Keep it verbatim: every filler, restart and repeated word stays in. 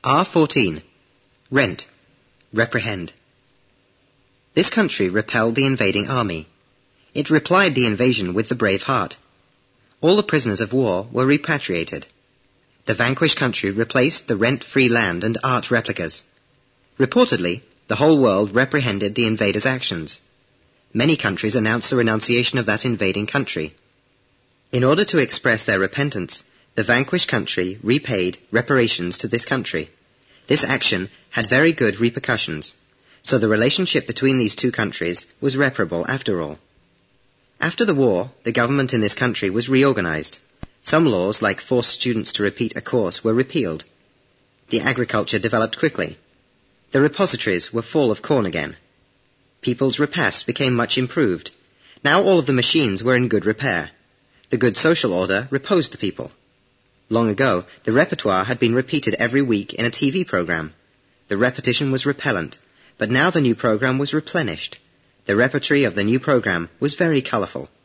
R fourteen. Rent. Reprehend. This country repelled the invading army. It replied the invasion with the brave heart. All the prisoners of war were repatriated. The vanquished country replaced the rent-free land and art replicas. Reportedly, the whole world reprehended the invaders' actions. Many countries announced the renunciation of that invading country. In order to express their repentance, the vanquished country repaid reparations to this country. This action had very good repercussions, so the relationship between these two countries was reparable after all. After the war, the government in this country was reorganized. Some laws, like forced students to repeat a course, were repealed. The agriculture developed quickly. The repositories were full of corn again. People's repasts became much improved. Now all of the machines were in good repair. The good social order reposed the people. Long ago, the repertoire had been repeated every week in a T V program. The repetition was repellent, but now the new program was replenished. The repertory of the new program was very colorful.